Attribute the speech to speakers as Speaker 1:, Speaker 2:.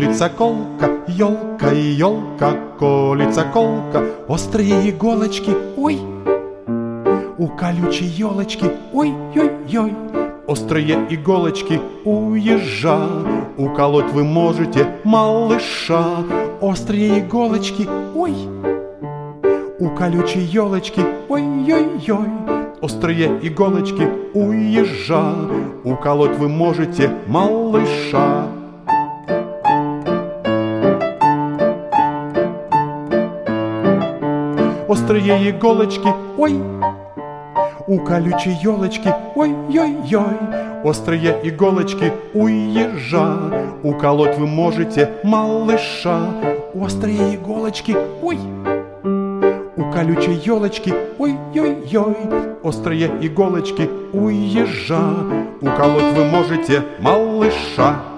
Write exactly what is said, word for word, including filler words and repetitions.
Speaker 1: колется колка, елка, елка, колется колка, острые иголочки, ой, у колючей елочки, ой-ой-ой, острые иголочки у ежа, уколоть вы можете малыша. Острые иголочки, ой, у колючей елочки, ой-ой-ой, острые иголочки у ежа, уколоть вы можете малыша. Острые иголочки, ой, у колючей елочки, ой-ой-ой, острые иголочки у ежа, уколоть вы можете малыша. Острые иголочки, ой, у колючей елочки, ой-ой-ой, острые иголочки у ежа, уколоть вы можете малыша.